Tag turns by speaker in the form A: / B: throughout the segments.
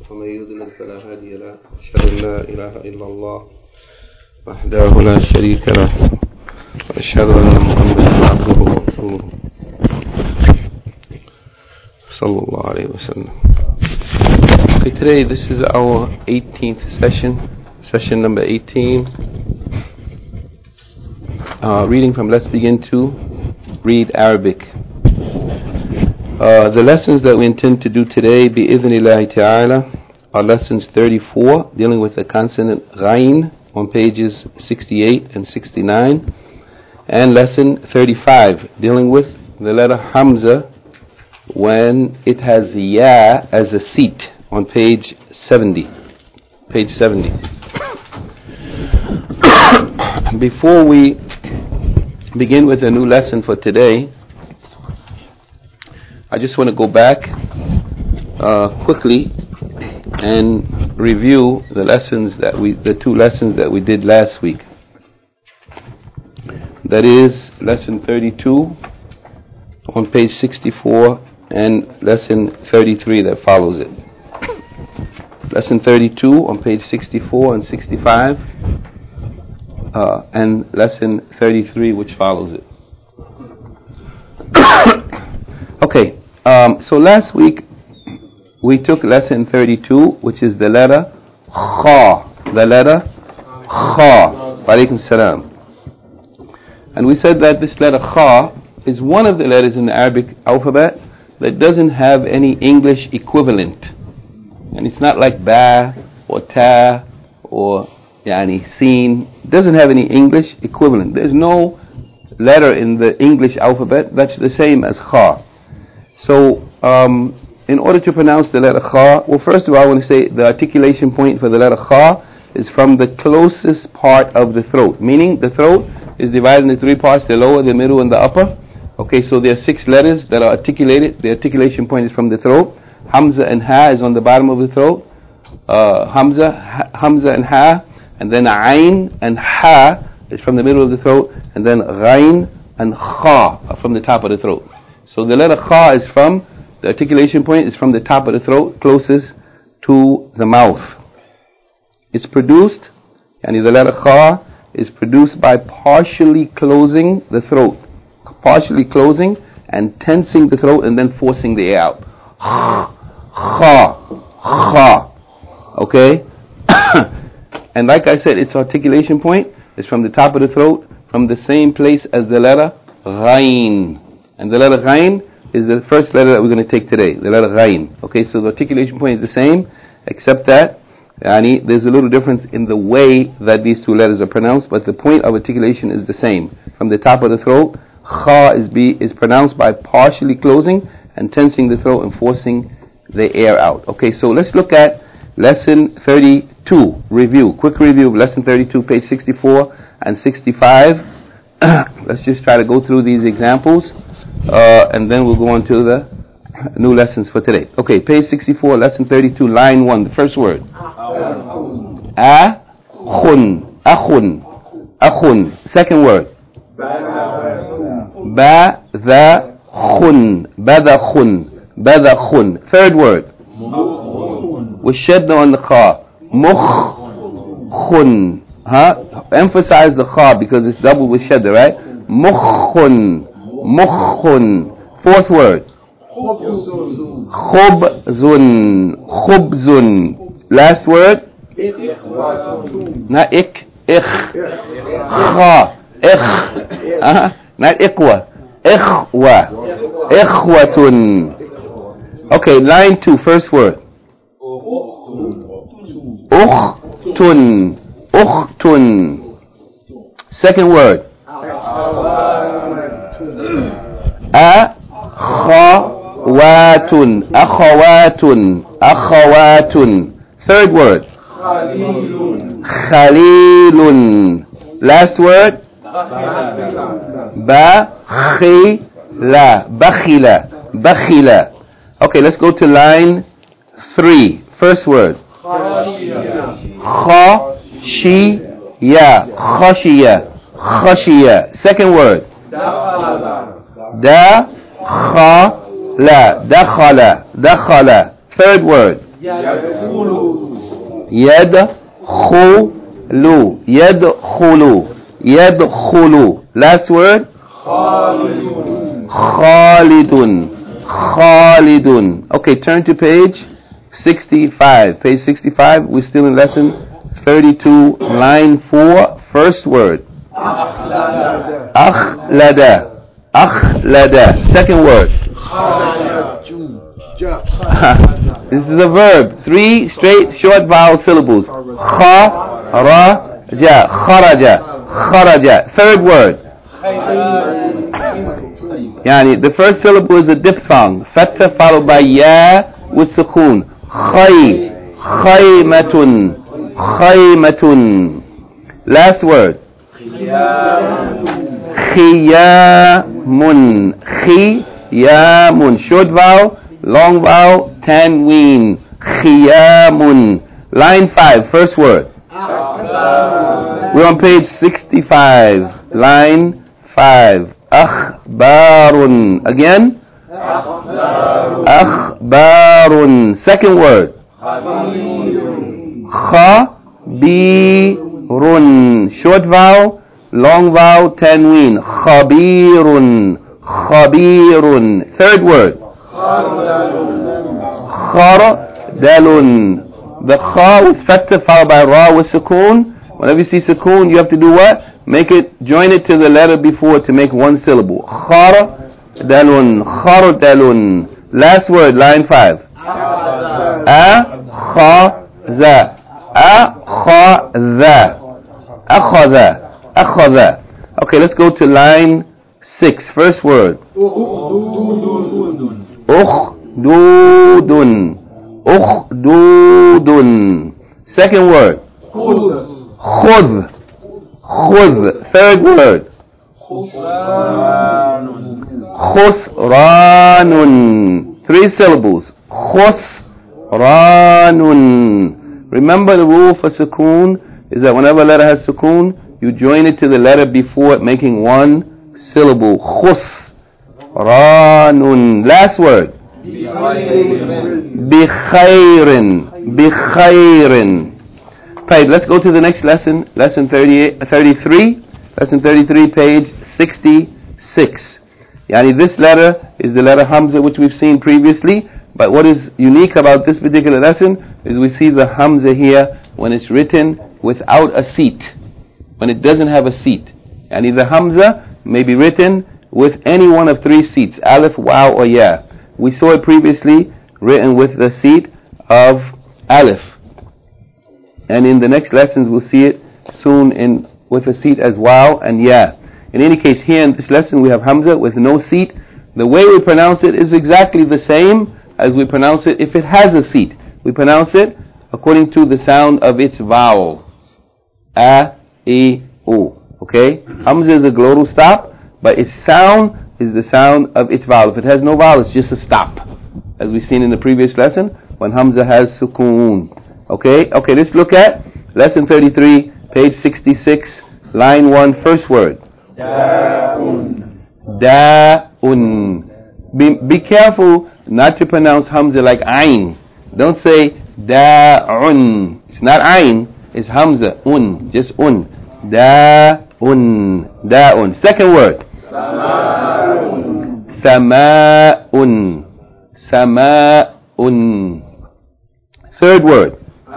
A: ومن يضلل فلا هادي له أشهد أن لا إله إلا الله وحده لا شريك له وأشهد أن محمدا عبده ورسوله صلى الله عليه وسلم. Okay, today this is our 18th session number 18. Reading from Let's Begin to Read Arabic. The lessons that we intend to do today, bi'idhnillahi ta'ala, are lessons 34, dealing with the consonant ghain on pages 68 and 69, and lesson 35, dealing with the letter hamza when it has ya as a seat on page 70. Before we begin with a new lesson for today, I just want to go back quickly and review the two lessons that we did last week. That is lesson 32 on page 64 and lesson 33 that follows it. Lesson 32 on page 64 and 65 and lesson 33 which follows it. Okay, so last week we took lesson 32, which is the letter kha. The letter kha. Walaikum salam. And we said that this letter kha is one of the letters in the Arabic alphabet that doesn't have any English equivalent. And it's not like ba or ta or sin. It doesn't have any English equivalent. There's no letter in the English alphabet that's the same as kha. So, in order to pronounce the letter kha, well, first of all, I want to say the articulation point for the letter kha is from the closest part of the throat. Meaning, the throat is divided into three parts: the lower, the middle, and the upper. Okay, so there are 6 letters that are articulated. The articulation point is from the throat. Hamza and ha is on the bottom of the throat. Hamza and ha, and then ayn and ha is from the middle of the throat, and then ghain and kha are from the top of the throat. So the letter kha is from, the articulation point is from the top of the throat, closest to the mouth. It's produced, the letter kha is produced by partially closing the throat. Partially closing and tensing the throat and then forcing the air out. Kha. Okay? And like I said, its articulation point is from the top of the throat, from the same place as the letter ghain. And the letter ghain is the first letter that we're going to take today, the letter ghain. Okay, so the articulation point is the same, except that there's a little difference in the way that these two letters are pronounced, but the point of articulation is the same. From the top of the throat, kha is pronounced by partially closing and tensing the throat and forcing the air out. Okay, so let's look at lesson 32. Quick review of lesson 32, page 64 and 65. Let's just try to go through these examples. And then we'll go on to the new lessons for today. Okay, page 64, lesson 32, line 1, the first word. Akhun. Second word. Badakhun. Third word. With shadda on the kha. Mukhun. Emphasize the kha because it's double with shadda, right? Mukhun. Fourth word. Khubzun. Last word. Not ik. Kha. Not ikwa. Ikhwatun. Okay, line 2, first word. Ukhtun. Second word. Akhawatun. Third word. Khalilun. Last word. Bakhila. Okay, let's go to line 3. First word. Khashiya. Second word. Dakhala. Third word. يدخل يدخل يدخل. Last word. خالد خالد. Okay, turn to page 65. Page 65. We're still in lesson 32, line 4. First word. أخلد أخلد. Second word. This is a verb. 3 straight short vowel syllables. خرج خرج خرج. Third word. The first syllable is a diphthong. Fatha followed by ya with sukoon. خيمة خيمة. Last word. خيام خيام. Short vowel, long vowel, tanween. خيام. Line 5, first word. We're on page 65, line 5. أخبار. Again. أخبار. Second word. خبير. Short vowel, long vowel, tanween. خبير خبير. Third word. خردل. The kha with fatha followed by ra with sukoon. Whenever you see sukoon, you have to do what? Join it to the letter before to make one syllable. Khardalun khardalun. Last word, line 5. Akhaza akhaza akhaza akhaza. Okay, let's go to line 6. First word. Ukhdudun ukhdudun. Second word. Khudh khudh. Third word. Khusranun. 3 syllables. Khusranun. Remember the rule for sukoon is that whenever a letter has sukoon, you join it to the letter before it, making one syllable. Khusranun. Last word. Bikhairin bikhairin. Right, let's go to the next lesson, lesson 33. Lesson 33, page 66. This letter is the letter Hamza, which we've seen previously. But what is unique about this particular lesson is we see the Hamza here when it's written without a seat, when it doesn't have a seat. The Hamza may be written with any one of 3 seats, Alif, Waw, or Ya. We saw it previously written with the seat of Alif. And in the next lessons we'll see it soon with a seat as Waw and Ya. In any case, here in this lesson we have Hamza with no seat. The way we pronounce it is exactly the same as we pronounce it if it has a seat. We pronounce it according to the sound of its vowel. A, E, U. Okay? Hamza is a glottal stop, but its sound is the sound of its vowel. If it has no vowel, it's just a stop, as we've seen in the previous lesson when Hamza has sukoon. Okay, let's look at lesson 33, page 66, line 1, first word. Da'un. Da'un. Be careful not to pronounce Hamza like Ain. Don't say Da'un. It's not Ain, it's Hamza. Un, just un. Da'un. Da'un. Second word. Sama'un. Sama'un. Third word.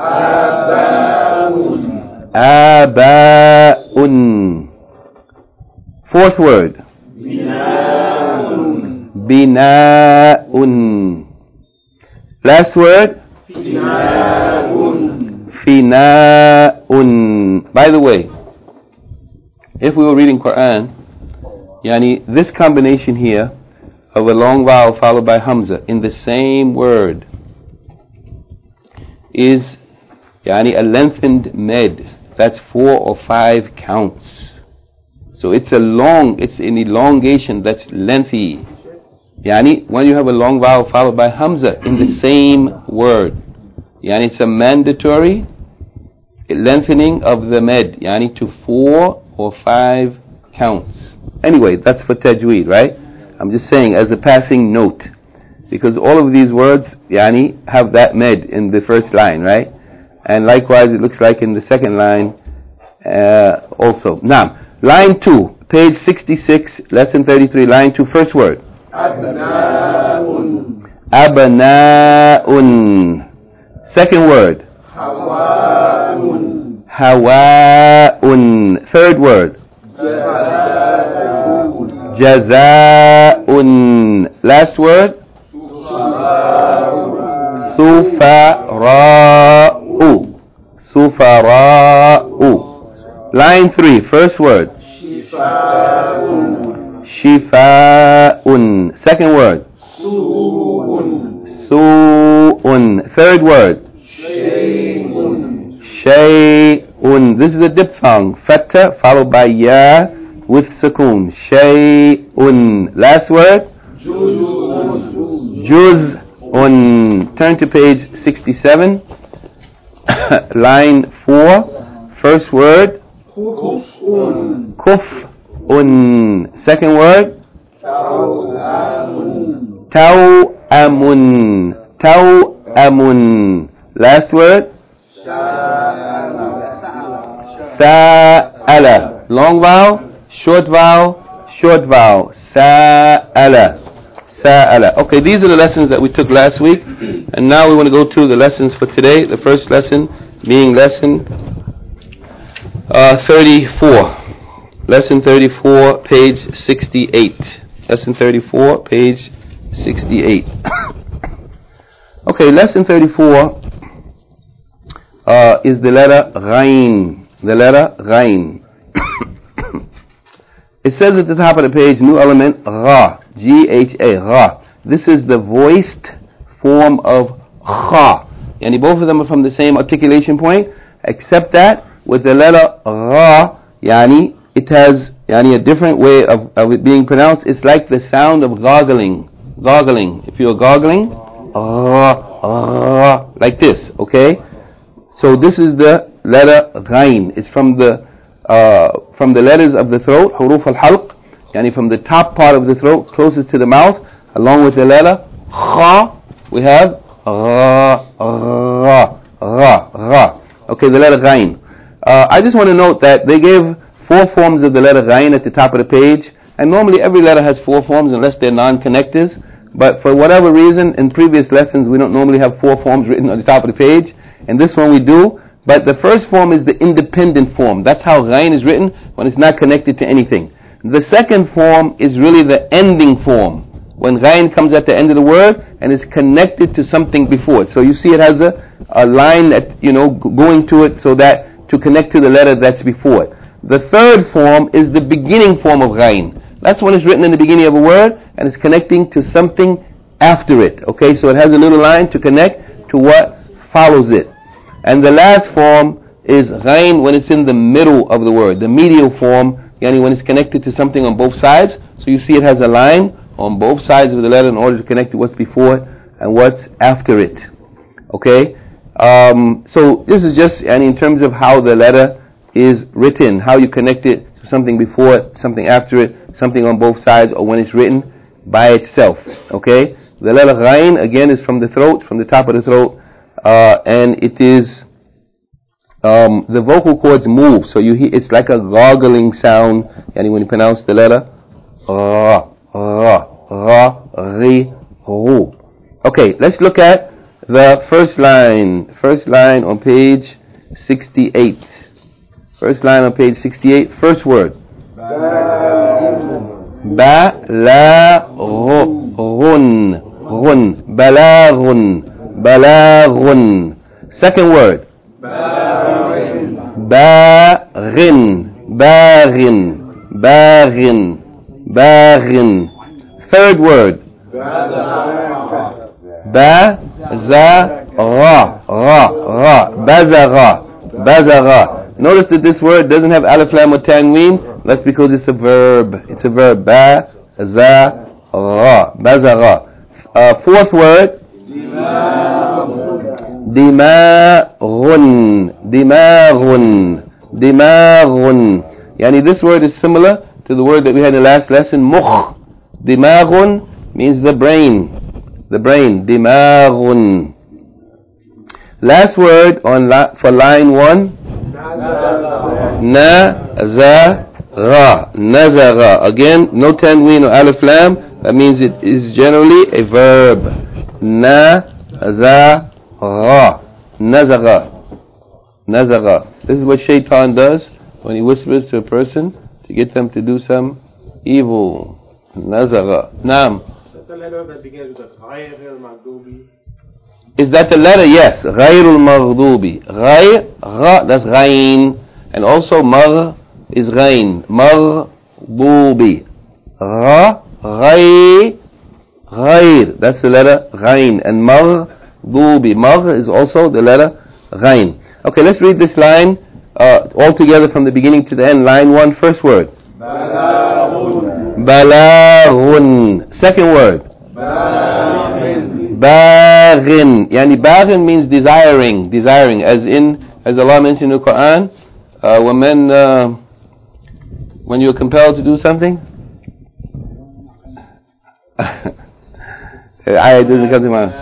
A: Aba'un. Aba'un. Fourth word. Bina'un. Bina'un. Last word. Fina'un. Fina'un. By the way, if we were reading Quran, this combination here of a long vowel followed by Hamza in the same word is a lengthened med. That's 4 or 5 counts. So it's an elongation that's lengthy. When you have a long vowel followed by Hamza in the same word, it's a mandatory lengthening of the med, to 4 or 5 counts. Anyway, that's for tajweed, right? I'm just saying as a passing note. because all of these words yani have that med in the first line, right? And likewise it looks like in the second line also. Now, line 2, page 66, lesson 33, line 2, first word. Abna'un. Abna'un. Second word. Hawa'un. Hawa'un. Third word. Jaza'un. Last word. Sufara'u. Sufara'u. Line 3, first word. Shifa'un. Shifa'un. Second word. Su'un. Su'un. Third word. Shay'un. Shay'un. This is a diphthong. Fatha followed by ya with sukoon. Shay'un. Last word. Juz'un. Juz'un. Turn to page 67. Line 4. First word. Kuf'un. Kuf'un. Second word. Taw'amun. Taw'amun. Taw'amun. Last word. Sa'ala. Long vowel, short vowel, short vowel. Sa'ala. Sa'ala. Okay, these are the lessons that we took last week. And now we want to go to the lessons for today. The first lesson being lesson 34. Lesson 34, page 68. Lesson 34, page 68. Okay, lesson 34 is the letter Ghain. The letter Ghain. It says at the top of the page, new element, Gha. G-H-A, Gha. This is the voiced form of Kha. Yani both of them are from the same articulation point, except that with the letter Gha, yani it has yani a different way of it being pronounced. It's like the sound of gargling. Gargling. If you're gargling, like this, okay? So this is the letter Ghain. It's from the letters of the throat, huruf al-halq, yani from the top part of the throat, closest to the mouth, along with the letter Kha, we have Ra. Okay, the letter Ghain. I just want to note that they gave 4 forms of the letter Ghain at the top of the page, and normally every letter has 4 forms unless they're non-connectors, but for whatever reason, in previous lessons we don't normally have 4 forms written on the top of the page, and this one we do, but the first form is the independent form. That's how Ghain is written when it's not connected to anything. The second form is really the ending form, when Ghain comes at the end of the word and is connected to something before it. So you see it has a line that, going to it so that to connect to the letter that's before it. The third form is the beginning form of Ghain. That's when it's written in the beginning of a word and it's connecting to something after it. Okay, so it has a little line to connect to what follows it. And the last form is Ghain when it's in the middle of the word, the medial form, yani when it's connected to something on both sides. So you see it has a line on both sides of the letter in order to connect to what's before it and what's after it. Okay? So this is just in terms of how the letter is written, how you connect it to something before it, something after it, something on both sides, or when it's written by itself. Okay? The letter Ghain, again, is from the throat, from the top of the throat, and it is the vocal cords move, so you hear it's like a gargling sound, when you pronounce the letter Ra, Ra, Ra, Ri, Ru. Okay, let's look at the first line on page 68. First line on page 68, first word. Balaghun, ghun, balaghun, balaghun. Second word. Baghin, baghin, baghin, baghin. Third word. Bazara, bazara. Notice that this word doesn't have alif lam or tanween. That's because it's a verb. It's a verb. Bazara, bazara. Fourth word. Dimaghun, dimaghun, dimaghun. Yani this word is similar to the word that we had in the last lesson, mukh. Dimaghun means the brain. the brain. Dimaghun. Last word for line 1. Nazagha. Nazagha. Again, no tanween or alif lam. That means it is generally a verb. Nazagha. Nazagha. Nazagha. This is what shaitan does when he whispers to a person to get them to do some evil. Nazagha. Naam. Is that the letter? Yes. Ghayrul maghdubi. Ghayr, gha, that's ghayn. And also magh is ghayn. Maghdubi. Gha, ghay, ghayr. That's the letter ghayn. And maghdubi. Magh is also the letter ghayn. Okay, let's read this line all together from the beginning to the end. Line 1, first word. Balaghun. Balaghun. Second word. Baghin. Yani baghin means desiring, as Allah mentioned in the Quran, when you're compelled to do something. Ayah doesn't come to mind.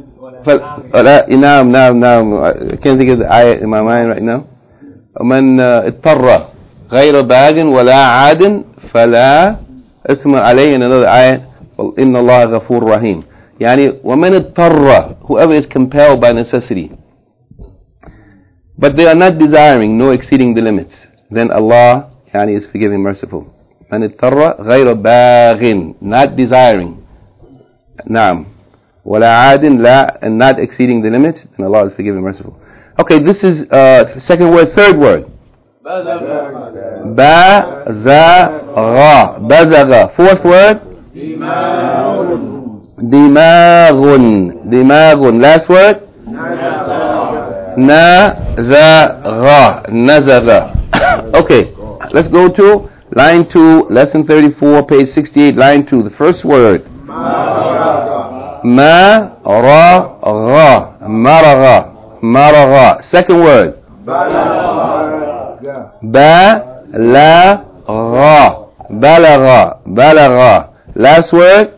A: Naam. I can't think of the ayah in my mind right now. ومن اضطر غير باغ ولا عاد فلا إثم عليه. In another ayah, إن الله غفور رحيم. Yani, وَمَنِ اضْطَرَّ, whoever is compelled by necessity, but they are not desiring, no exceeding the limits, then Allah is forgiving, merciful. مَنِ اضْطَرَّ غَيْرَ بَاغٍ, not desiring. Naam. وَلَا عَادٍ, la, and not exceeding the limits, then Allah is forgiving, merciful. Okay, this is second word. Third word. Bazagha. Bazagha. Fourth word. Dimaghun. Last word? Nazagha. Okay, let's go to line 2, lesson 34, page 68, line 2. The first word. Maragha. Second word. Balagha. Last word.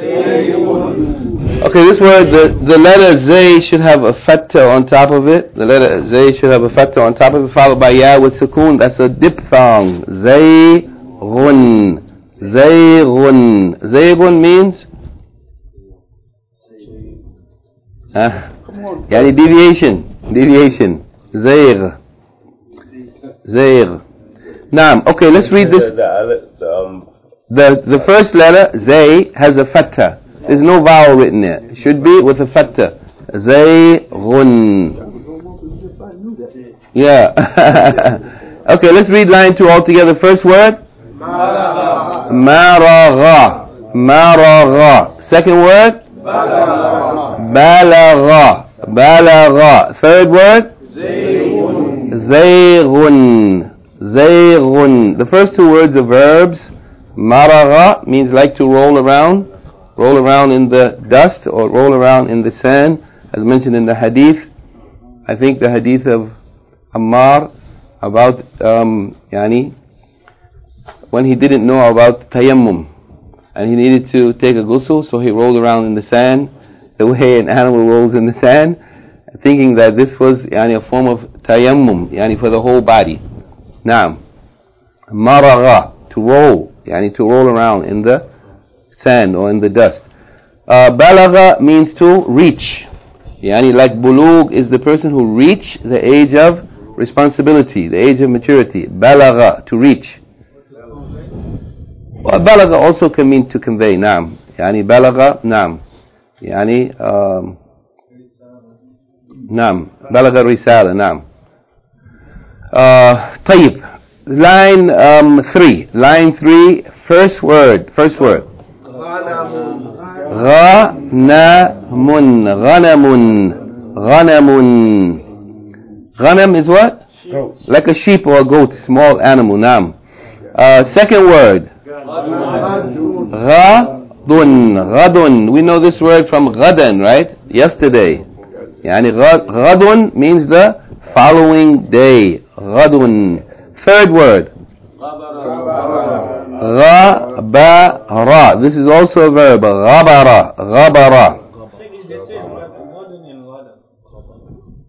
A: Okay, this word, the letter Zay should have a fatta on top of it. The letter Zay should have a fatta on top of it, followed by Ya with sukoon. That's a diphthong. Zayghun. Zayghun means? Yani deviation. Zayg. Naam. Okay, let's read this. The first letter, Zay, has a fatta. There's no vowel written there. It should be with a fatta. Zayghun. Yeah. Okay, let's read line 2 all together. First word. Maragha. Second word. Balagha. Third word. Zayghun. The first two words are verbs. Maragha means like to roll around in the dust or roll around in the sand, as mentioned in the hadith. I think the hadith of Ammar about when he didn't know about tayammum and he needed to take a ghusl, so he rolled around in the sand the way an animal rolls in the sand, thinking that this was a form of tayammum, for the whole body. Naam. Maragha, to roll around in the sand or in the dust. Balagha means to reach. Like bulugh is the person who reach the age of responsibility, the age of maturity. Balagha, to reach. Well, balagha also can mean to convey. Naam. Balagha, naam. Naam. Balagha risala, naam. طيب. Line 3. First word. Ghanamun. Ghanam is what? Like a sheep or a goat, small animal. Naam. Second word. Ghadun. We know this word from ghadan, right? Yesterday. Ghadun means the following day. Ghadun. Third word. Ghabara. This is also a verb. Ghabara.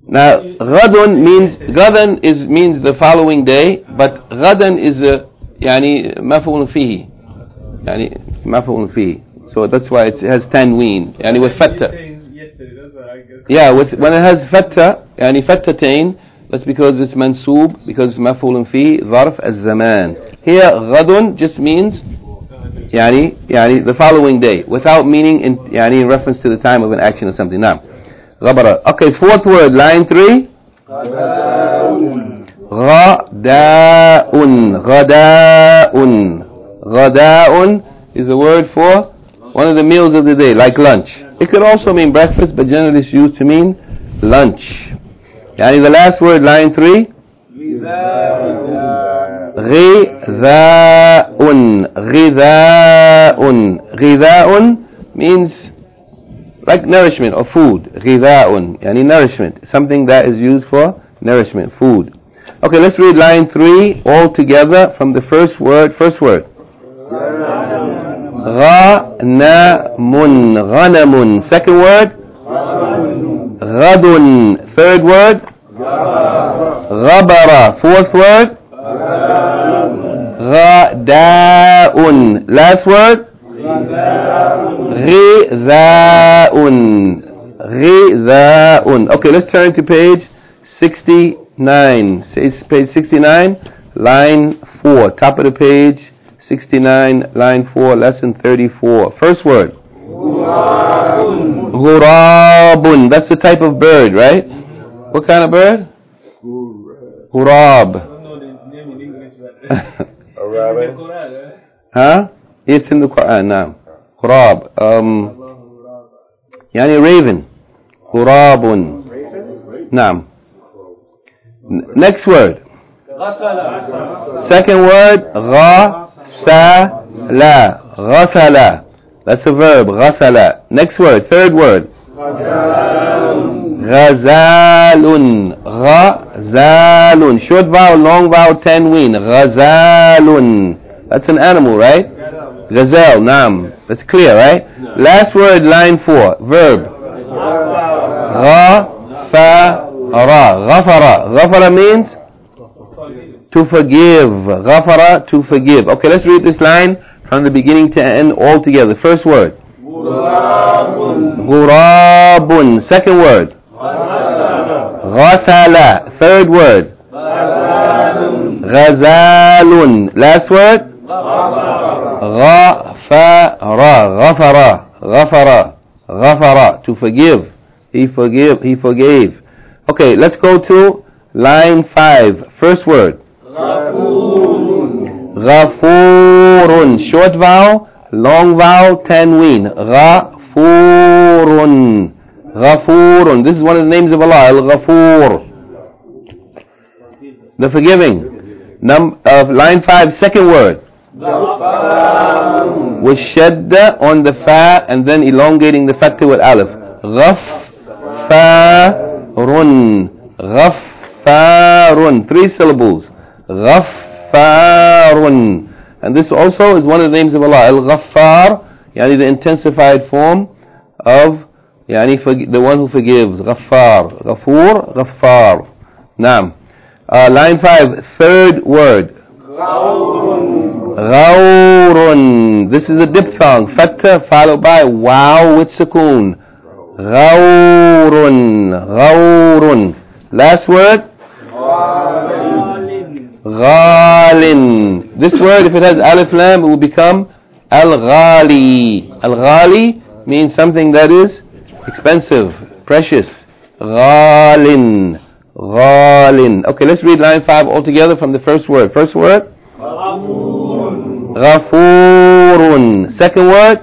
A: Now, غَدٌ means the following day, but غَدًا is يعني مفعول فيه. يعني مفعول فيه. So that's why it has tanween. يعني with fatha. Yeah, when it has fatha, يعني fattatain, that's because it's mansoob, because it's مفعول فيه, ظرف الزمان. Here, غَدٌ just means يعني the following day, without meaning in reference to the time of an action or something. Now, غبرة. Okay, fourth word, line 3. غداء. غداء is a word for one of the meals of the day, like lunch. It could also mean breakfast, but generally it's used to mean lunch. Yani the last word, line 3. غذاء means like nourishment or food. غذاء يعني nourishment, something that is used for nourishment, food. Okay, let's read line 3 all together from the first word. غنم. Second word, غد. Third word, غبر. Fourth word, غداء. Last word, غذاء. Okay, let's turn to page 69. Page 69, line 4. Top of the page, 69, line 4, lesson 34. First word, غراب. That's the type of bird, right? What kind of bird? غراب. Huh? It's in the Quran now. غراب. يعني raven. غراب. نعم. Next word. Second word, غسل. That's a verb, غسل. Next word, third word, غزال. Short vowel, long vowel, tanween. غزال. That's an animal, right? Gazelle, naam. That's clear, right? Last word, line 4, verb. غفر means to forgive. غفر, to forgive. Okay, let's read this line from the beginning to end all together. First word, غراب. Second word, غسل. Third word, غزال. Last word, غفر, to forgive. He forgave. Okay, let's go to line 5. First word, غفور. Short vowel, long vowel, tanween. غفور. This is one of the names of Allah, Al-Ghafur, the forgiving. Line 5, second word, with shadda on the fa and then elongating the fatha with alif. غفار. 3 syllables. غفار. And this also is one of the names of Allah, Al-Ghaffar, yani the intensified form of the one who forgives. Ghaffar. Ghafur, Ghaffar. Naam. Line 5, third word, غور. This is a diphthong, fatha followed by wow with sukoon. غور. Last word, غال. This word, if it has alif lam, it will become al-ghali. Al-ghali means something that is expensive, precious. غال. Okay, let's read line 5 all together from the first word. First word, غفور. Second word,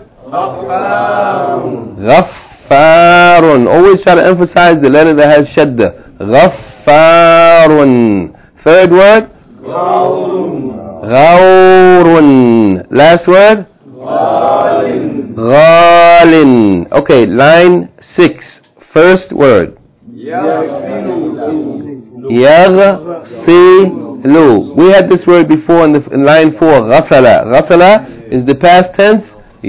A: غفار. Always try to emphasize the letter that has shadda. غفار. Third word, غور. Last word, غال. Okay, line 6. First word, يغسل. We had this word before in line 4. غسل. غسل is the past tense.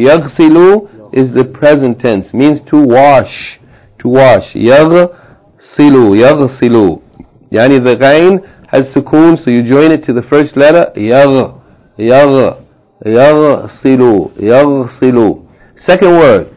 A: يغسل is the present tense. Means to wash. To wash. يغسل. يغسل. يعني the ghain has sukoon, so you join it to the first letter. يغسل. Second word.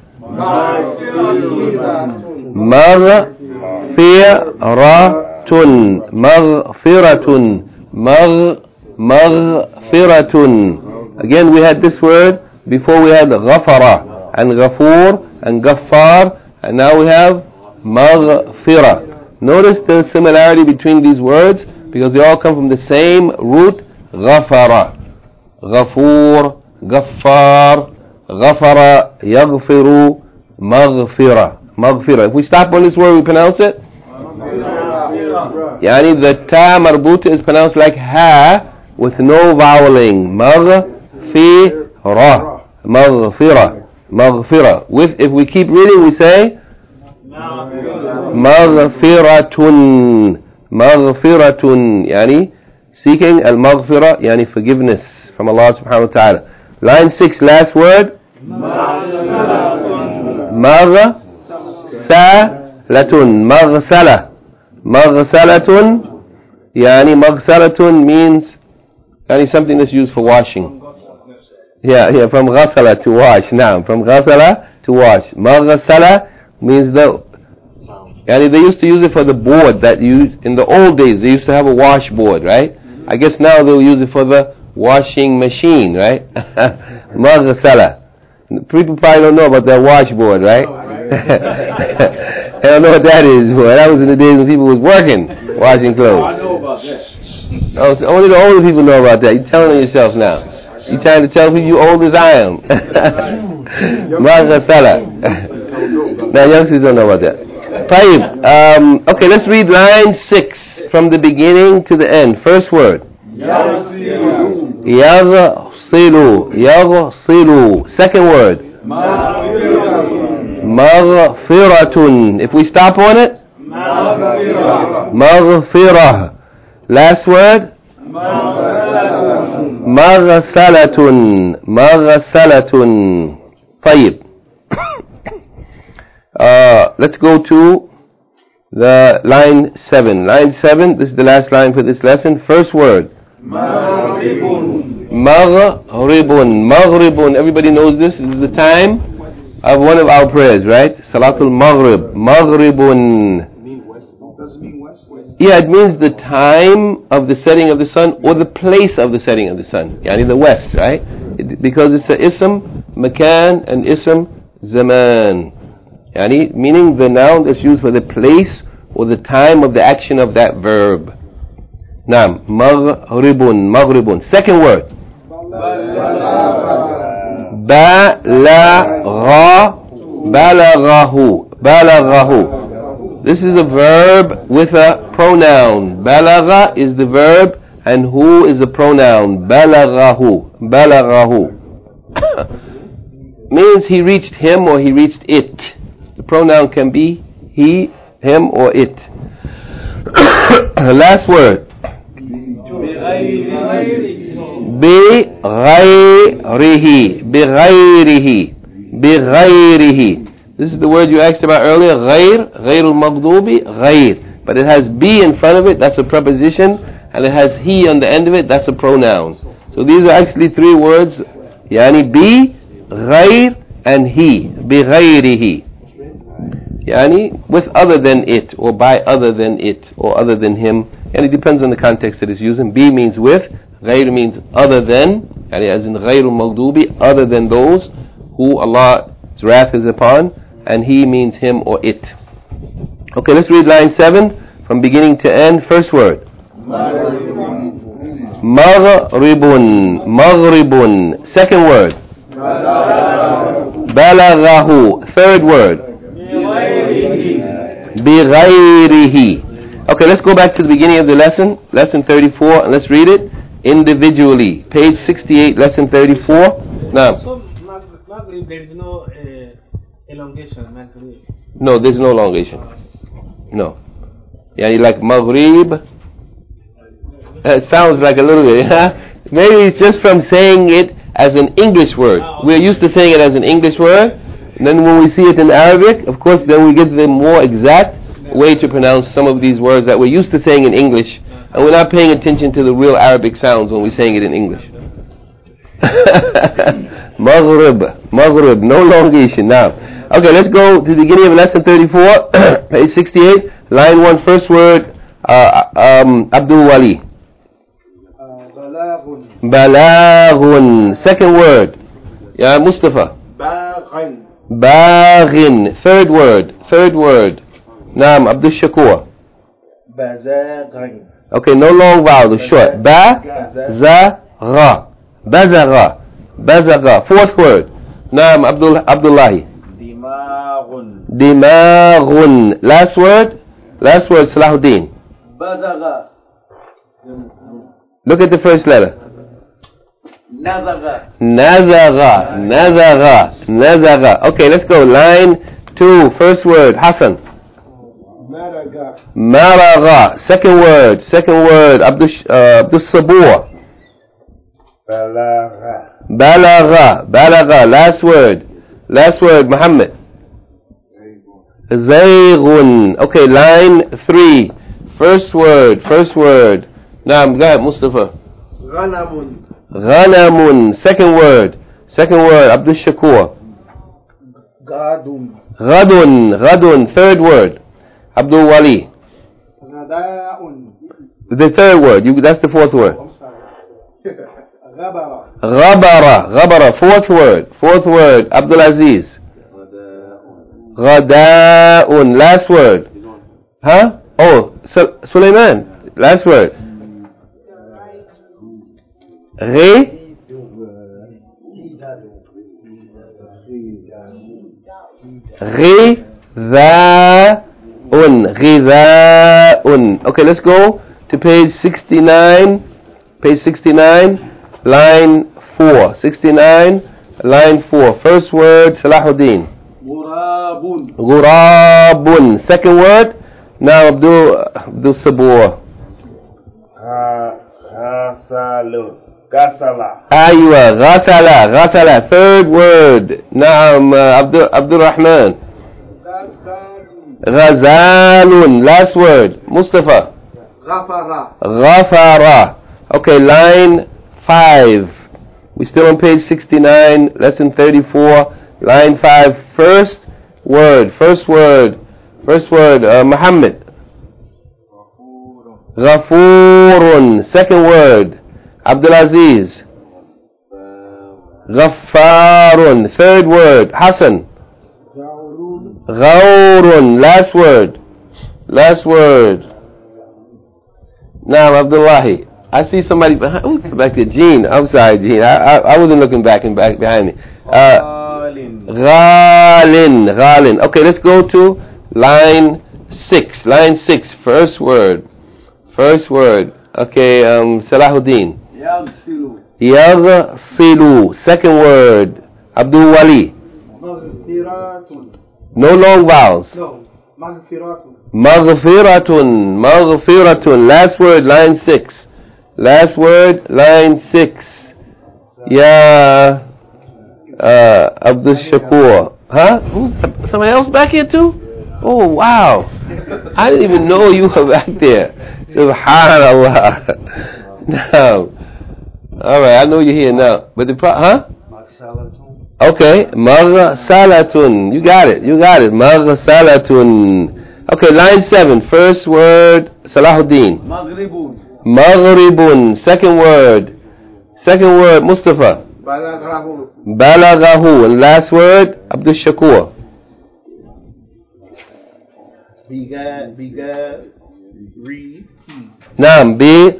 A: مغفرة. Again, we had this word. Before we had غفرة and غفور and غفار, and now we have مغفرة. Notice the similarity between these words because they all come from the same root. غفرة, غفور, غفار, غفر, يغفر, مغفرة. If we stop on this word, we pronounce it. Yani the ta marbuta is pronounced like ha with no voweling. Maghfira. If we keep reading, we say maghfiratun. Yani seeking al-maghfira, yani forgiveness from Allah subhanahu wa ta'ala. Line 6, last word. Maghsalatun. Yani maghsalatun means something that's used for washing. Yeah, from ghasala to wash. Now, from ghasala to wash. Maghsala means they used to use it for the board that used in the old days. They used to have a washboard, right? I guess now they'll use it for the washing machine, right? Maghsala. People probably don't know about that washboard, right? They don't know what that is. Boy. That was in the days when people was working, washing clothes.
B: I know about this.
A: Oh, so only the older people know about that. You're telling on yourself now. You're trying to tell people you're old as I am. Maghsala. Now youngsters don't know about that. Tayyib. Okay, let's read line 6 from the beginning to the end. First word. Yaghsilu. Second word. Maghfiratun. If we stop on it. Maghfirah. Last word. Maghsalatun. Tayyib. Let's go to the line 7. Line 7, this is the last line for this lesson. First word. Maghribun. Everybody knows this. This is the time of one of our prayers, right? Salatul Maghrib. Maghribun.
B: Does it mean west?
A: Yeah, it means the time of the setting of the sun or the place of the setting of the sun. Yani the west, right? Because it's a ism, makan, and ism, zaman. Yani, meaning the noun that's used for the place or the time of the action of that verb. Naam, maghribun. Second word. Balaghahu. This is a verb with a pronoun. Balagha is the verb and hu is the pronoun. Balaghahu. Means he reached him or he reached it. The pronoun can be he, him, or it. Last word. Bighayrihi. This is the word you asked about earlier. Ghayrul maghdubi, ghayr. But it has be in front of it, that's a preposition. And it has he on the end of it, that's a pronoun. So these are actually 3 words. Yani bi, ghayr, and he. Bighayrihi. Yani with other than it, or by other than it, or other than him. And it depends on the context that it's using. Bi means with, ghayr means other than, yani as in ghayrul maghdubi, other than those who Allah's wrath is upon, and he means him or it. Okay, let's read line 7 from beginning to end. First word. Maghribun. Second word. Balaghahu. Third word. Bighayrihi. Okay, let's go back to the beginning of the lesson. Lesson 34, and let's read it individually. Page 68, lesson 34. Now.
C: So, Maghrib, there is no elongation, Maghrib.
A: No, there's no elongation. No. Yani like Maghrib. It sounds like a little bit, Maybe it's just from saying it as an English word.
C: Okay.
A: We're used to saying it as an English word. And then when we see it in Arabic, of course, then we get the more exact way to pronounce some of these words that we're used to saying in English, and we're not paying attention to the real Arabic sounds when we're saying it in English. Maghrib, no elongation. Now, okay, let's go to the beginning of lesson 34, page 68, line 1, first word, Abdul Wali. Balaghun. Second word, Ya Mustafa. Baghin. Third word. Naam, Abdul Shakur. Okay, no long vowel, short. Bazagha. Fourth word. Naam, Abdullahi. Dimaghun. Last word, Salahuddin. Look at the first letter. Nazagha. Okay, let's go. Line 2, first word, Hassan. Maragha. Second word, Abdul Sabur. Balagha. Last word, Muhammad. Zayghun. Okay, line 3, first word. Naam, go ahead, Mustafa. Ghanamun. Second word, Abdul Shakur. Ghadun. Third word, Abdul Wali. The third word, that's the fourth word. Ghabara. Fourth word, Abdul Aziz. Ghada'un. Last word. Sulaiman. Last word. Ghidha'un. Okay, let's go to page 69. Line 4. 69, line 4. First word, Salahuddin. Ghurabun. Second word, now Abdul Sabur. Aywa, Ghasala. Third word, Naam, Abdul Rahman. Ghazalun. Last word, Mustafa. Ghafara. Okay, line 5. We're still on page 69, lesson 34, line 5. First word, Muhammad. Ghafurun. Second word, Abdul Aziz. Ghaffarun. Third word, Hassan. Ghawrun. Last word. Now, Abdullahi. I see somebody behind. Back there, Gene. I'm sorry, Gene. I wasn't looking behind me. Ghalin. Okay, let's go to line 6. First word. Okay, Salahuddin. Yaghsilu. Second word, Abdul Wali. No long vowels. Maghfiratun. Last word, line 6. Ya Abdul Shakur. Who's somebody else back here too? Oh wow! I didn't even know you were back there. Subhanallah. Now, all right, I know you're here now. But okay, Maghsalatun. You got it. Maghsalatun. Okay, line 7. First word, Salahuddin. Maghribun. Second word, Mustafa. Balaghahu. And last word, Abdul Shakur. Naam,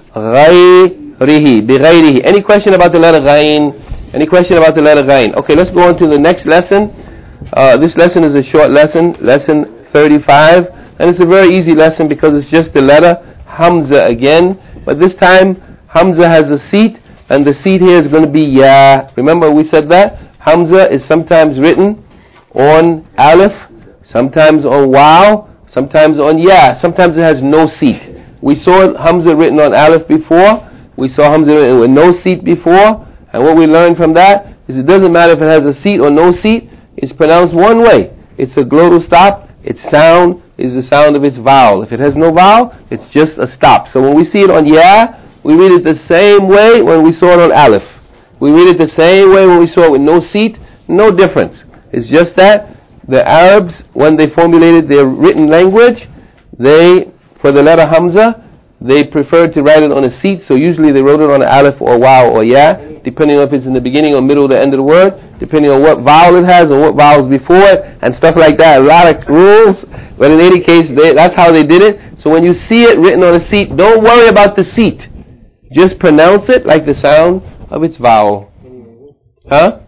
A: bighayrihi. Any question about the letter ghain? Okay, let's go on to the next lesson. This lesson is a short lesson, lesson 35. And it's a very easy lesson because it's just the letter Hamza again. But this time, Hamza has a seat, and the seat here is going to be Ya. Remember we said that? Hamza is sometimes written on Alif, sometimes on Waw, sometimes on Ya. Sometimes it has no seat. We saw Hamza written on Alif before. We saw Hamza written with no seat before. And what we learned from that is it doesn't matter if it has a seat or no seat. It's pronounced one way. It's a glottal stop. Its sound is the sound of its vowel. If it has no vowel, it's just a stop. So when we see it on ya, we read it the same way when we saw it on alif. We read it the same way when we saw it with no seat, no difference. It's just that the Arabs, when they formulated their written language, for the letter Hamza, they preferred to write it on a seat, so usually they wrote it on an alif or waw or ya, depending on if it's in the beginning or middle or the end of the word, depending on what vowel it has or what vowels before it, and stuff like that. A lot of rules, but in any case, that's how they did it. So when you see it written on a seat, don't worry about the seat. Just pronounce it like the sound of its vowel. Huh?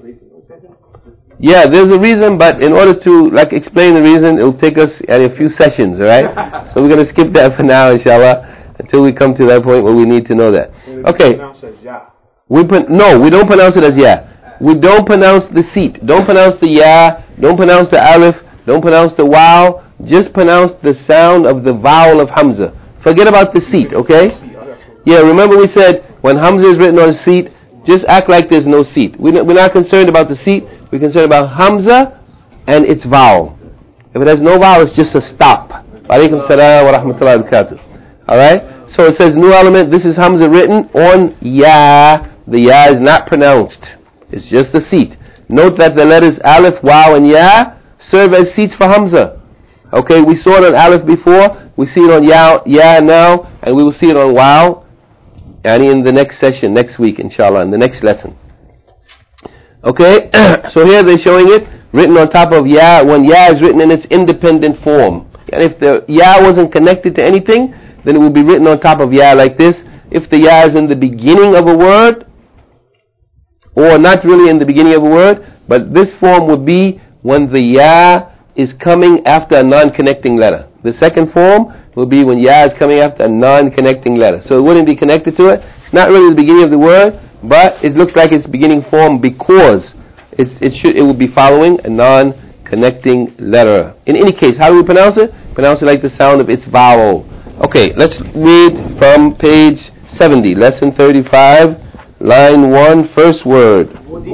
A: Yeah, there's a reason, but in order to explain the reason, it'll take us a few sessions, alright? So we're going to skip that for now, inshallah, until we come to that point where we need to know that. Okay. No, we don't pronounce it as ya. We don't pronounce the seat. Don't pronounce the ya. Don't pronounce the alif. Don't pronounce the waw. Just pronounce the sound of the vowel of Hamza. Forget about the seat, okay? Yeah, remember we said when Hamza is written on a seat, just act like there's no seat. We're not concerned about the seat. We're concerned about Hamza and its vowel. If it has no vowel, it's just a stop. Walaikum salam wa rahmatullahi wa barakatuh. Alright? So it says new element. This is Hamza written on ya. The ya is not pronounced. It's just a seat. Note that the letters alif, waw, and ya serve as seats for Hamza. Okay, we saw it on alif before. We see it on ya now. And we will see it on waw. And in the next session, next week, inshallah, in the next lesson. Okay, so here they're showing it written on top of ya when ya is written in its independent form. And if the ya wasn't connected to anything, then it would be written on top of ya like this. If the ya is in the beginning of a word, or not really in the beginning of a word, but this form would be when the ya is coming after a non-connecting letter. The second form will be when ya is coming after a non-connecting letter. So it wouldn't be connected to it. It's not really the beginning of the word, but it looks like its beginning form because it will be following a non-connecting letter. In any case, how do we pronounce it? Pronounce it like the sound of its vowel. Okay, let's read from page 70, lesson 35, line 1, first word.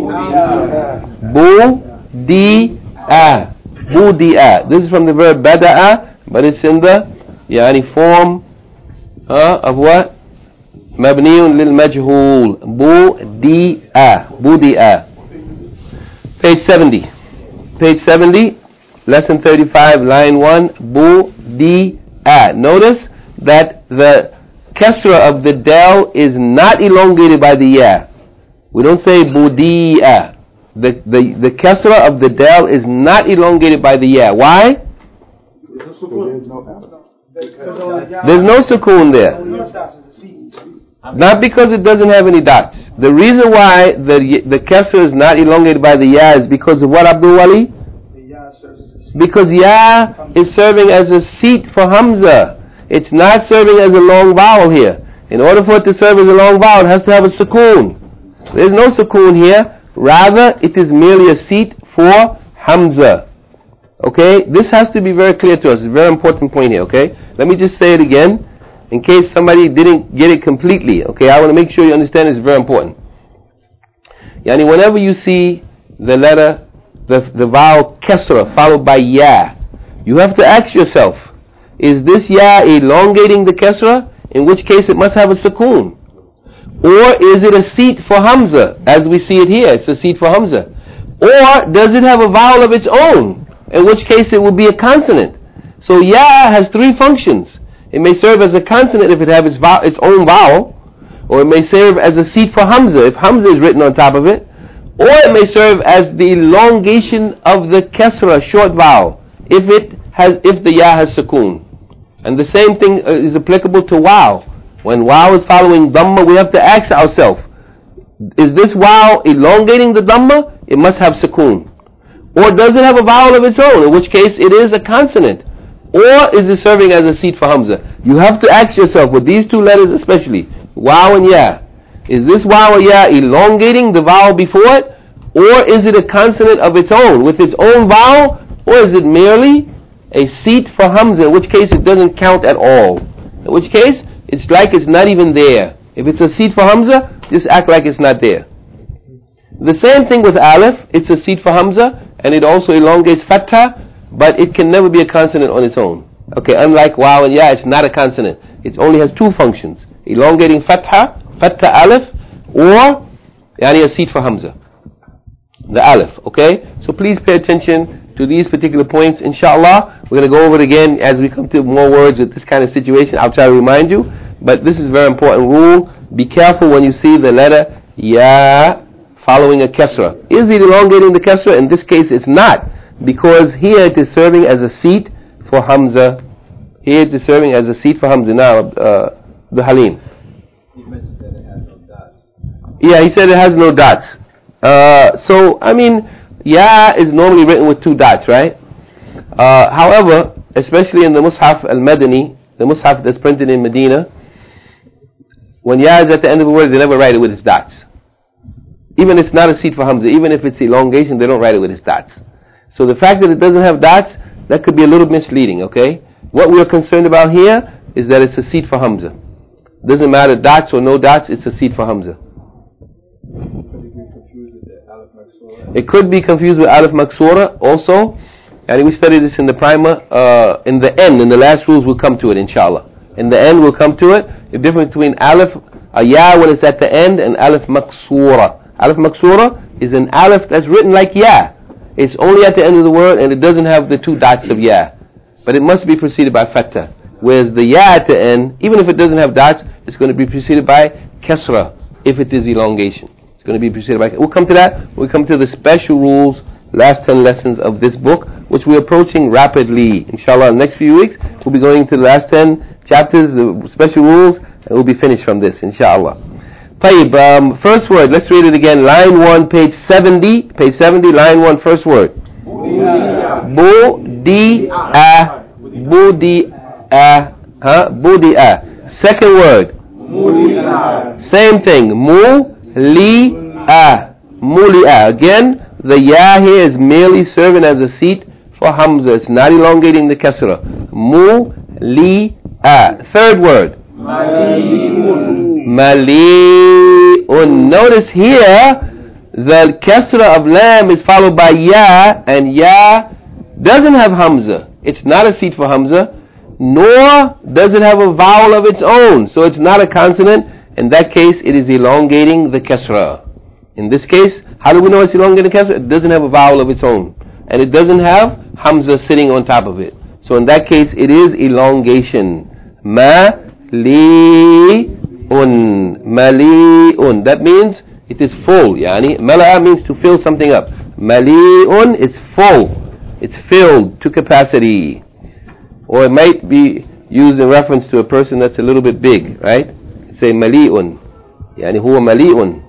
A: Bu-di-a. Bu-di-a. This is from the verb bada'a, but it's in the form of what? مبني للمجهول بودئة page 70 lesson 35 line 1 بودئة. Notice that the kasra of the del is not elongated by the ya. We don't say budi'a. The kasra of the del is not elongated by the ya. Why? There's no sukoon there. Not because it doesn't have any dots. The reason why the kasra is not elongated by the ya is because of what, Abdul Wali? Because ya is serving as a seat for Hamza. It's not serving as a long vowel here. In order for it to serve as a long vowel, it has to have a sukoon. There's no sukoon here. Rather, it is merely a seat for Hamza. Okay? This has to be very clear to us. It's a very important point here, okay? Let me just say it again, in case somebody didn't get it completely. Okay, I want to make sure you understand it's very important. Yani whenever you see the letter, the vowel kasra followed by ya, you have to ask yourself, is this ya elongating the kasra? In which case it must have a sukoon. Or is it a seat for Hamza? As we see it here, it's a seat for Hamza. Or does it have a vowel of its own? In which case it will be a consonant. So ya has three functions. It may serve as a consonant if it has its own vowel, or it may serve as a seat for Hamza if Hamza is written on top of it, or it may serve as the elongation of the kasra, short vowel, if the ya has sukoon. And the same thing is applicable to waw. When waw is following dhamma, we have to ask ourselves, is this waw elongating the dhamma? It must have sukoon. Or does it have a vowel of its own, in which case it is a consonant? Or is it serving as a seat for Hamza? You have to ask yourself, with these two letters especially, waw and ya, is this waw or ya elongating the vowel before it? Or is it a consonant of its own, with its own vowel? Or is it merely a seat for Hamza, in which case it doesn't count at all? In which case, it's like it's not even there. If it's a seat for Hamza, just act like it's not there. The same thing with Aleph, it's a seat for Hamza, and it also elongates Fathah, but it can never be a consonant on its own. Okay, unlike waw and ya, it's not a consonant. It only has two functions: elongating fatha alif, or yani a seat for hamza, the alif. Okay, so please pay attention to these particular points. Inshallah, we're going to go over it again as we come to more words with this kind of situation. I'll try to remind you, but this is a very important rule. Be careful when you see the letter ya following a kasra. Is it elongating the kasra? In this case, it's not, because here it is serving as a seat for hamza. Here it is serving as a seat for hamza. Now, the Halim.
B: You mentioned that it has no dots.
A: Yeah, he said it has no dots. So, I mean, ya is normally written with two dots, right? However, especially in the Mus'haf al-Madani, the Mus'haf that's printed in Medina, when ya is at the end of the word, they never write it with its dots. Even it's not a seat for hamza, even if it's elongation, they don't write it with its dots. So the fact that it doesn't have dots, that could be a little misleading, okay? What we are concerned about here is that it's a seat for hamza. Doesn't matter dots or no dots, it's a seat for hamza. It could be confused with alif maksura also, and we studied this in the primer. In the end, in the last rules, we'll come to it, inshallah. In the end, we'll come to it. The difference between alif, a ya when it's at the end, and alif maksura. Alif maksura is an alif that's written like ya. It's only at the end of the word, and it doesn't have the two dots of ya. But it must be preceded by fatha. Whereas the ya at the end, even if it doesn't have dots, it's going to be preceded by kasra, if it is elongation. It's going to be preceded by... We'll come to that. We'll come to the special rules, last 10 lessons of this book, which we're approaching rapidly. Inshallah, in the next few weeks, we'll be going to the last 10 chapters, the special rules, and we'll be finished from this, inshallah. Tayyib, first word, let's read it again. Line 1, page 70. Page 70, line 1, first word. Budi'a. Budi'a. Budi'a. Second word. Same thing. Muli'a. Muli'a. Again, the ya here is merely serving as a seat for hamza. It's not elongating the kasra. Muli'a. Third word. Mali'un. Notice here, the kasra of lam is followed by ya, and ya doesn't have hamza. It's not a seat for hamza, nor does it have a vowel of its own. So it's not a consonant. In that case, it is elongating the kasra. In this case, how do we know it's elongating the kasra? It doesn't have a vowel of its own, and it doesn't have hamza sitting on top of it. So in that case, it is elongation. Mali'un. Mali'un. That means it is full. Yani, mala'a means to fill something up. Mali'un is full. It's filled to capacity. Or it might be used in reference to a person that's a little bit big, right? Say mali'un. Yani huwa mali'un.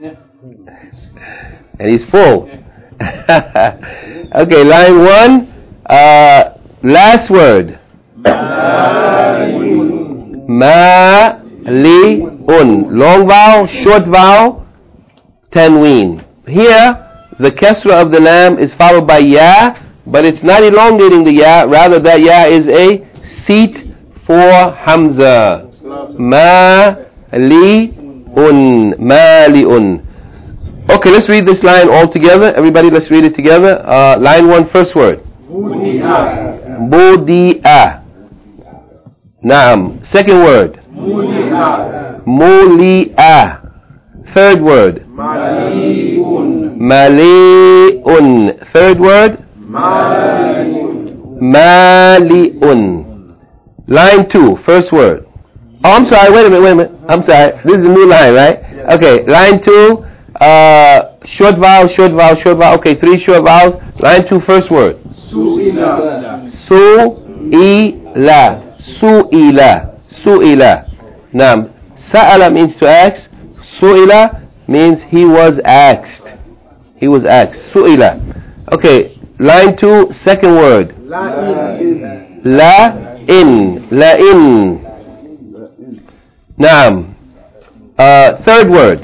A: And he's full. Okay, line 1. Last word. Mali'un. Long vowel, short vowel, tanween. Here, the kasra of the lam is followed by ya, but it's not elongating the ya. Rather, that ya is a seat for hamza. Mali'un. Mali'un. Okay, let's read this line all together. Everybody, let's read it together. Line 1, first word. Budi'a. Naam. Second word. Muli'a. Third word. Mali'un. Third word. Mali'un. Line 2, first word. Oh, I'm sorry, wait a minute. I'm sorry. This is a new line, right? Okay, line 2, short vowel, short vowel, short vowel. Okay, 3 short vowels. Line 2, first word. Su'ila. Su'ila. Su'ila. Su'ila. Now, sa'ala means to ask. Su'ila means he was asked. He was asked. Su'ila. Okay, line 2, second word. La-in. La-in. Naam. Third word.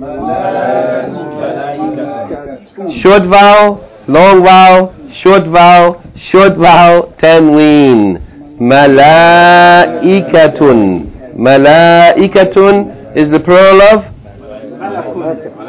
A: Short vowel, long vowel, short vowel, short vowel, tanween. Malaikatun. Malaikatun is the plural of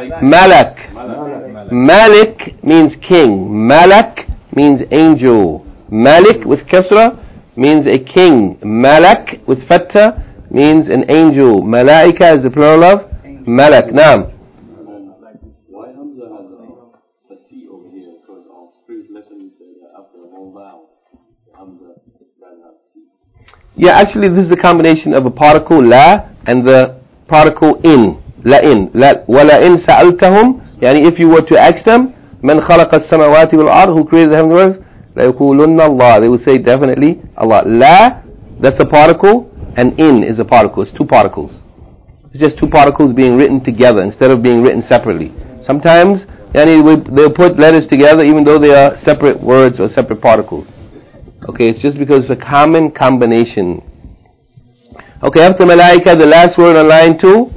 A: Malak. Malik means king. Malak means angel. Malik with kasra means a king. Malak with fatha means an angel. Malaika is the plural of malak. Naam.
B: Why Hamza has a C over here? Because our previous lesson you said that after a whole vowel, Hamza doesn't have C.
A: Yeah, actually this is a combination of a particle la and the particle in. La in. وَلَا إِن سَأَلْتَهُمْ Yani if you were to ask them, مَنْ خَلَقَ السَّمَوَاتِ وَالْأَرْضِ Who created the heaven and the earth? لَيَقُولُنَّ اللَّهِ They would say definitely Allah. La, that's a particle, and in is a particle. It's two particles. It's just two particles being written together instead of being written separately. Sometimes they'll put letters together even though they are separate words or separate particles. Okay, it's just because it's a common combination. Okay, after malaika, the last word on line 2.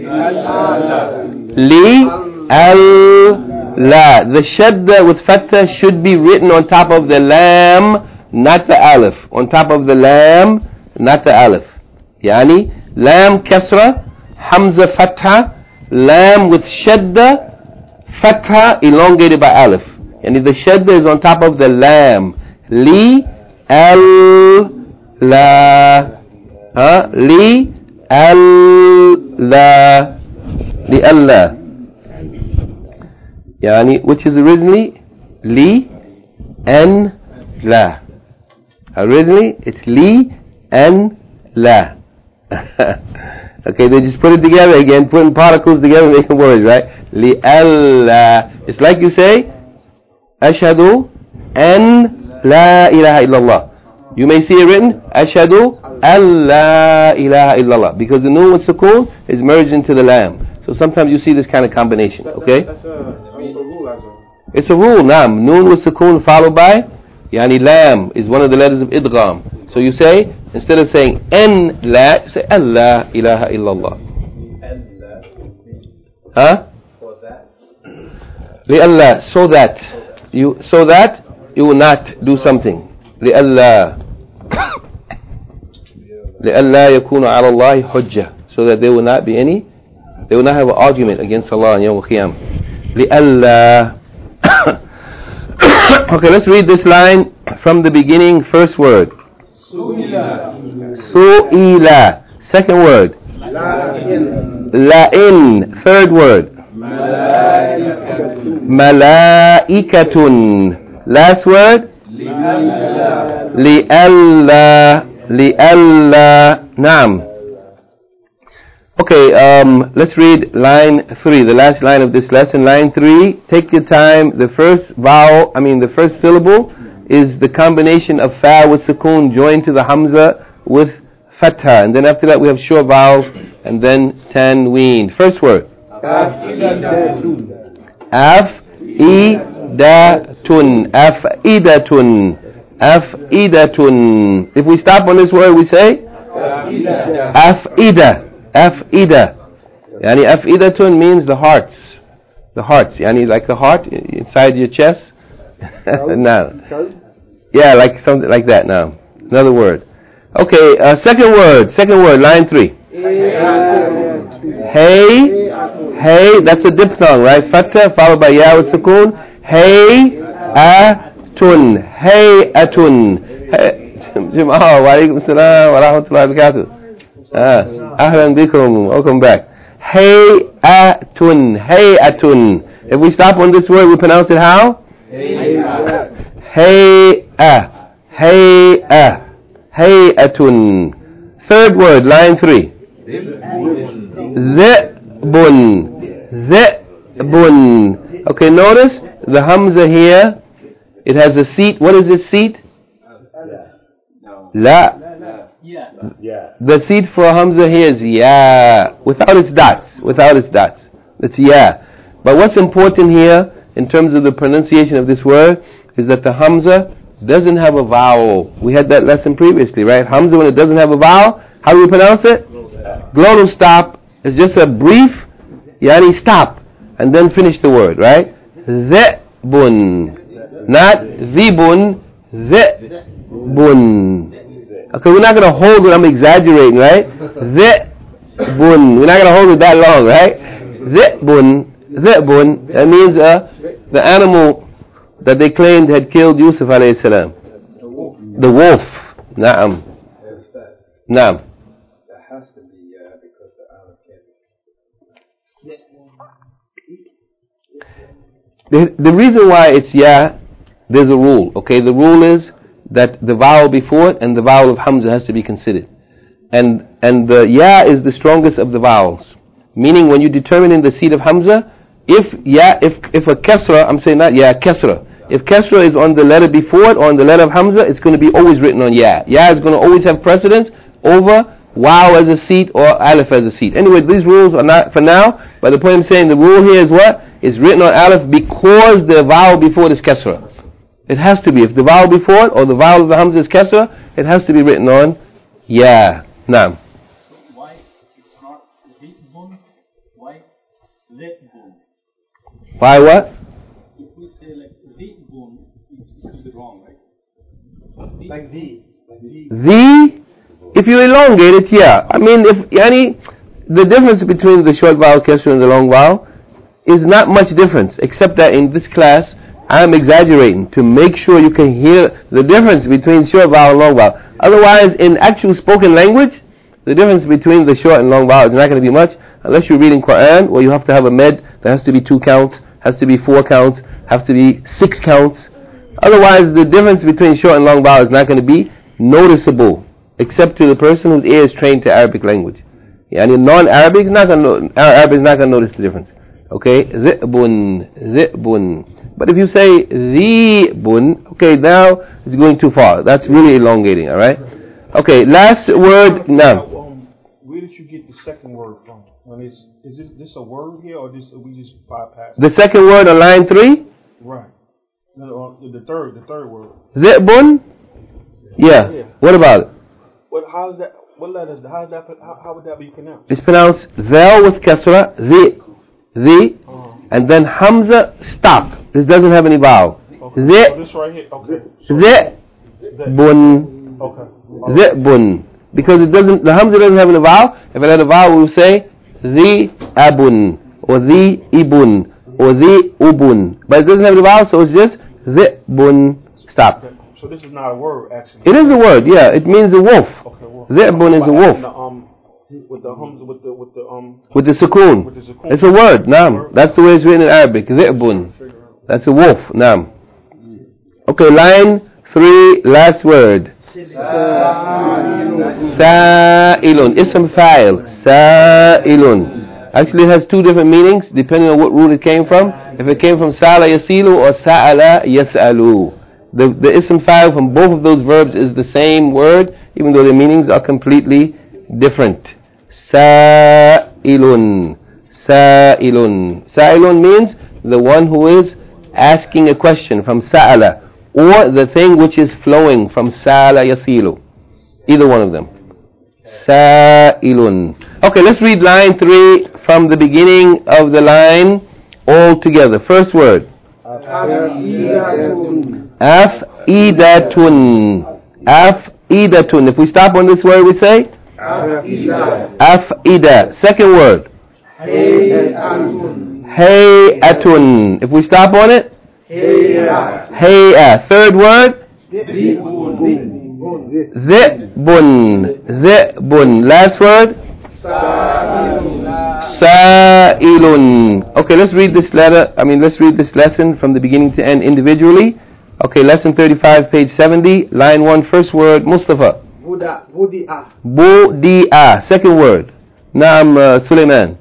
A: Li al la. The shadda with fatha should be written on top of the lam, not the alif. On top of the lam, not the alif. Yani lam kasra, hamza fatha, lam with shadda, fatha elongated by alif. Yani the shadda is on top of the lam. Li al la. Li al la. Li Allah. Yani, which is originally li and la. Originally it's li and la. Okay, they just put it together again, putting particles together, making words, right? Li Allah. It's like you say, Ashhadu an la ilaha illallah. You may see it written, Ashhadu an la ilaha illallah, because the noon with sukoon is merged into the lam. So sometimes you see this kind of combination, okay?
C: That's a rule as well.
A: It's a rule, naam. Noon with sukoon followed by, yani lam is one of the letters of idgham. So you say, instead of saying en la, say Allah ilaha illallah. Huh?
B: For that.
A: Li Allah, so that you will not do something. Li Allah. Li Allah yakuna ala Allah hujjah. So that there will not be any, they will not have an argument against Allah on Yawm al-Qiyam. Li Allah. Okay, let's read this line from the beginning. First word. Su'ila. Second word. La'in. Third word. Malaikatun. Last word. Li'alla. Li'alla. Naam. Okay, let's read line 3, the last line of this lesson. Line 3, take your time. The first first syllable is the combination of fa with sukoon joined to the hamza with fatha. And then after that we have short vowels and then tanween. First word. Afidatun. Afidatun. Afidatun. If we stop on this word, we say Afida. Afida. Yani afidatun means the hearts. The hearts. Yani like the heart inside your chest. No. Yeah, like something like that now. Another word. Okay, second word, line 3. Hey, hey, that's a diphthong, right? Fatha followed by ya with sukoon. Hey, atun. Hey, atun. Jama'ah, wa alaikum salam wa rahmatullahi wa barakatuh. Ahlan bikum. Welcome back. Hey, atun. Hey, atun. If we stop on this word, we pronounce it how? Hey, hey, atun. Third word, line 3. Zibun. Zibun. Okay, notice the hamza here. It has a seat. What is its seat? La. The seat for hamza here is ya. Without its dots. It's ya. But what's important here in terms of the pronunciation of this word is that the hamza doesn't have a vowel. We had that lesson previously, right? Hamza, when it doesn't have a vowel, how do we pronounce it? Glottal stop. It's just a brief, yani stop, and then finish the word, right? Zibun. Not zibun, zibun. Okay, we're not going to hold it, I'm exaggerating, right? Zibun. We're not going to hold it that long, right? Zibun. Zibun. That means the animal that they claimed had killed Yusuf alayhi salam. The wolf. Naam. Naam.
D: That has to be because the Arab can't.
A: The reason why it's ya, there's a rule. Okay, the rule is that the vowel before it and the vowel of Hamza has to be considered. And the ya is the strongest of the vowels. Meaning when you determine in the seat of Hamza, if a kasra, I'm saying not ya, kasra. If kasra is on the letter before it or on the letter of Hamza, it's going to be always written on ya. Ya is going to always have precedence over waw as a seat or alif as a seat. Anyway, these rules are not for now, but the point I'm saying, the rule here is what? It's written on alif because the vowel before it is kasra. It has to be. If the vowel before it or the vowel of the Hamza is kasra, it has to be written on ya. Naam.
B: So why it's not Zibun? Why Zibun?
A: Why what?
B: If we say like Zibun, it's wrong, right?
C: Like the.
A: The, if you elongate it, yeah. I mean, if the difference between the short vowel kasra and the long vowel is not much difference, except that in this class I'm exaggerating to make sure you can hear the difference between short vowel and long vowel. Otherwise, in actual spoken language, the difference between the short and long vowel is not going to be much, unless you're reading Quran, where you have to have a med that has to be 2 counts, has to be 4 counts, have to be 6 counts. Otherwise, the difference between short and long vowel is not going to be noticeable, except to the person whose ear is trained to Arabic language. And in non-Arabic, Arabic is not going to notice the difference. Okay, zi'bun. But if you say dhibun, okay, now it's going too far. That's really elongating, alright? Okay, last word, now.
D: Where did you get the second word from? Is this a word here, or we just bypass it?
A: The second word on line 3?
D: Right. No, the third word.
A: Zi'bun? Yeah. What about it?
D: How is that? What letters? How would that be pronounced?
A: It's pronounced zal with kasra, the, and then Hamza, stop. This doesn't have any vowel.
D: Okay. This right here. Okay.
A: Zi'bun.
D: Okay.
A: Zi'bun. Because the Hamza doesn't have any vowel. If it had a vowel, we would say the abun, or the ibun, or the ubun. But it doesn't have any vowel, so it's just zi'bun. Stop.
D: Okay. So this is not a word, actually.
A: It is a word, yeah. It means a wolf.
D: Okay, wolf.
A: Zi'bun is a wolf.
D: With the Hamza, with the
A: sukoon.
D: With the sukoon.
A: It's a word, naam. That's the way it's written in Arabic. Zi'bun. That's a wolf, naam. Okay, line 3, last word. Sa'ilun. Ism fa'il. Sa'ilun. Actually, it has 2 different meanings depending on what root it came from. If it came from sa'ala yasilu or sa'ala yas'alu. The ism fa'il from both of those verbs is the same word, even though the meanings are completely different. Sa'ilun. Sa'ilun. Sa'ilun means the one who is asking a question from sa'ala, or the thing which is flowing from sa'ala yasilu. Either one of them. Sa'ilun. Okay, let's read line 3 from the beginning of the line all together. First word. Af'idatun. Af'idatun. If we stop on this word, we say Af'ida. Second word. Hay'atun. If we stop on it, Hay'a. Third word. Zi'bun. Zi'bun. Last word. Sa'ilun. Okay, let's read this lesson from the beginning to end individually. Okay, lesson 35, page 70, line 1, first word, Mustafa. Budi'a. Second word. Naam, Suleiman.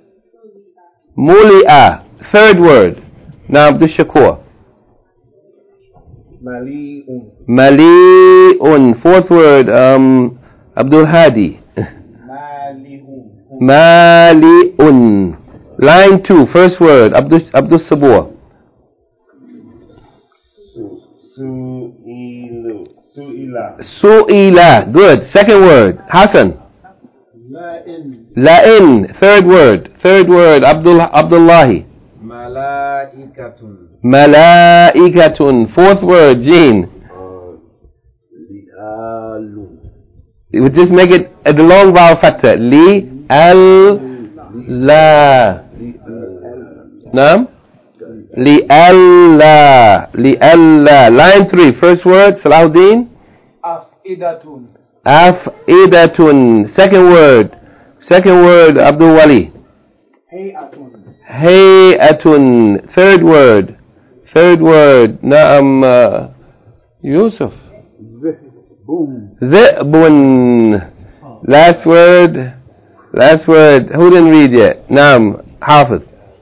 A: Muli'a. Third word. Naam, Abdul Shakur. Mali'un. Fourth word, Abdul Hadi. Mali'un. Line 2, first word, Abdul Sabur. Su'ila. Good. Second word, Hassan. La'in. Third word, Abdullahi. Mala'ikatun. Fourth word, Jean. You would just make it the long vowel fatha. La. Naam? Li'alla. Line 3, first word, Salahuddin. Af'idatun. Second word, Abdul Wali. Hay'atun. Third word, Naam, Yusuf. Dhi'bun. Last word, who didn't read yet? Naam, Hafiz.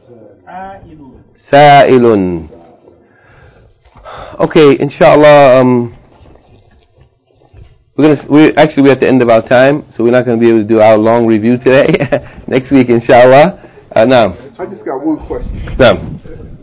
A: Sa'ilun. Okay, inshallah, we're at the end of our time, so we're not going to be able to do our long review today. Next week, inshallah. Naam.
D: I just got one question.
A: Naam.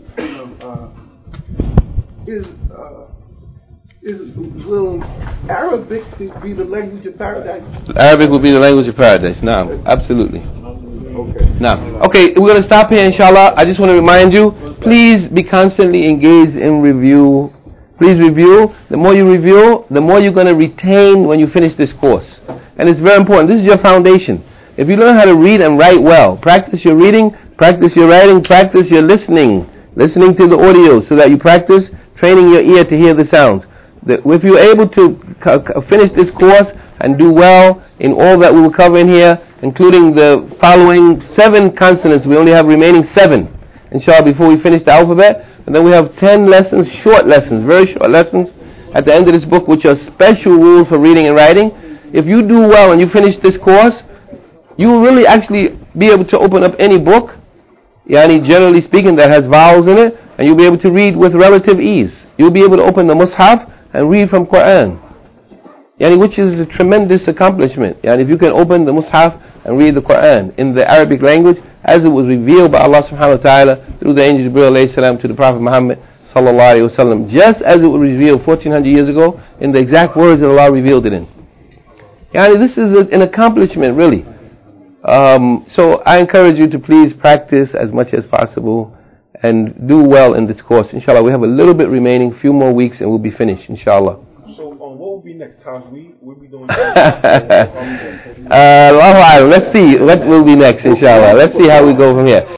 D: Will Arabic be the language of paradise?
A: Arabic will be the language of paradise. Naam, absolutely.
D: Okay.
A: Naam. Okay, we're going to stop here, inshallah. I just want to remind you, please be constantly engaged in review. Please review. The more you review, the more you're going to retain when you finish this course. And it's very important. This is your foundation. If you learn how to read and write well, practice your reading, practice your writing, practice your listening to the audio so that you practice training your ear to hear the sounds. If you're able to finish this course and do well in all that we will cover in here, including the following 7 consonants, we only have remaining 7, inshallah, before we finish the alphabet. And then we have 10 lessons, short lessons, very short lessons at the end of this book, which are special rules for reading and writing. If you do well and you finish this course, you will really actually be able to open up any book, generally speaking, that has vowels in it, and you'll be able to read with relative ease. You'll be able to open the Mus'haf and read from Quran, which is a tremendous accomplishment. If you can open the Mus'haf and read the Quran in the Arabic language as it was revealed by Allah subhanahu wa ta'ala through the angel Jibreel alayhi salam to the Prophet Muhammad sallallahu alayhi wa sallam, just as it was revealed 1400 years ago in the exact words that Allah revealed it in. This is an accomplishment, really. So I encourage you to please practice as much as possible and do well in this course. Inshallah, we have a little bit remaining, few more weeks, and we'll be finished, inshallah.
D: So, what will be next time? We'll be doing.
A: Let's see what will be next, inshallah. Let's see how we go from here.